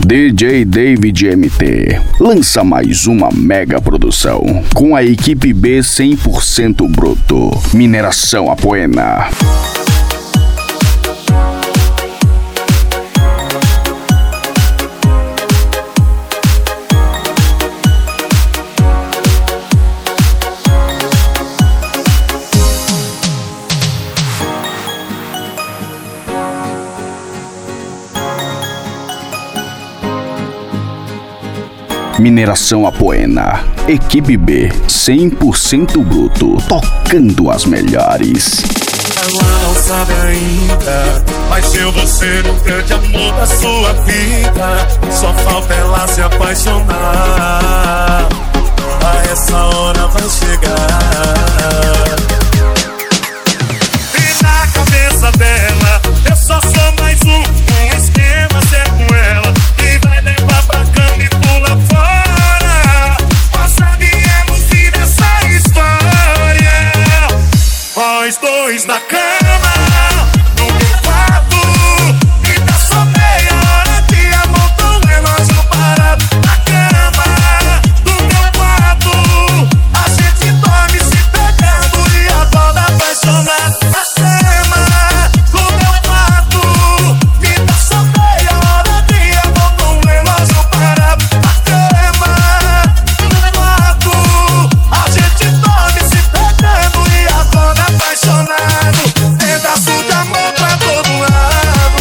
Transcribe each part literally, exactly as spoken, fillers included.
D J David M T lança mais uma mega produção com a equipe B cem por cento bruto, Mineração Apoena. Mineração Apoena, equipe B, cem por cento bruto, tocando as melhores. Ela não sabe ainda, mas eu vou ser o grande amor da sua vida. Só falta ela se apaixonar, a essa hora vai chegar. E na cabeça dela, eu só sou mais um, um esquema ser com ela. E vai levar pra cama e pula fora. Nós dois na cama, no meu quarto, e tá só meia hora de amor com relógio parado. Na cama, no meu quarto, a gente dorme se pegando e acorda apaixonado. Na cama, no meu quarto, e tá só meia hora de amor com relógio parado. Na cama, no meu quarto, a gente dorme se pegando e acorda apaixonado, pedaço de amor pra todo lado.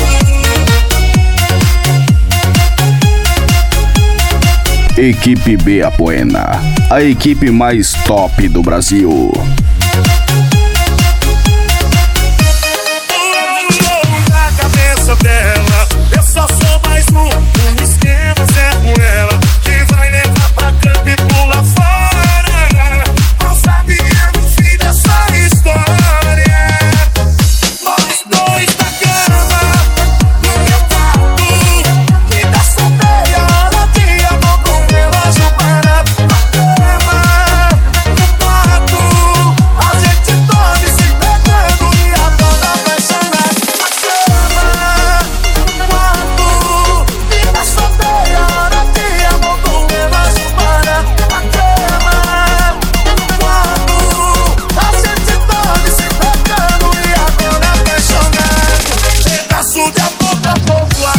Equipe B Apoena, a equipe mais top do Brasil. Na cabeça dela, eu só sou mais um, um esquema ser com ela, que vai levar pra cama e pula fora. Não sabia no fim dessa história. Nós dois na cama, no meu quarto, e dá só meia hora de amor com relógio parado. Na cama, no quarto, a gente dorme se pegando e acorda apaixonado. Na cama, no quarto, e dá só meia hora de amor com relógio parado. Na cama, no quarto, a gente dorme se pegando e acorda apaixonado. Pedaço de amor pra todo lado.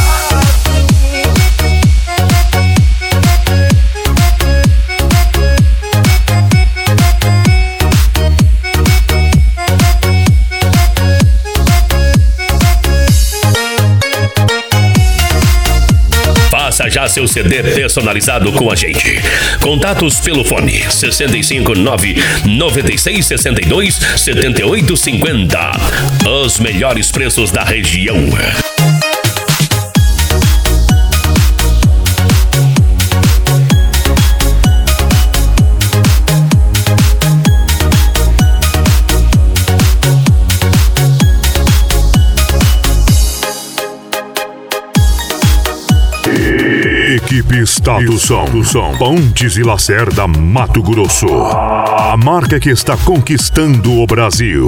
Faça já seu C D personalizado com a gente. Contatos pelo fone sessenta e cinco, nove noventa e seis, sessenta e dois, setenta e oito, cinquenta. Os melhores preços da região. Equipe Estado Som, Pontes e Lacerda, Mato Grosso. A marca que está conquistando o Brasil.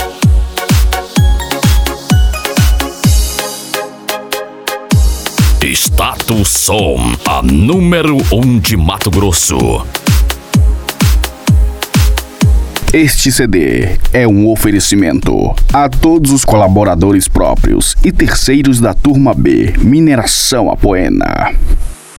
Status Som, a número um de Mato Grosso. Este C D é um oferecimento a todos os colaboradores próprios e terceiros da Turma B, Mineração Apoena.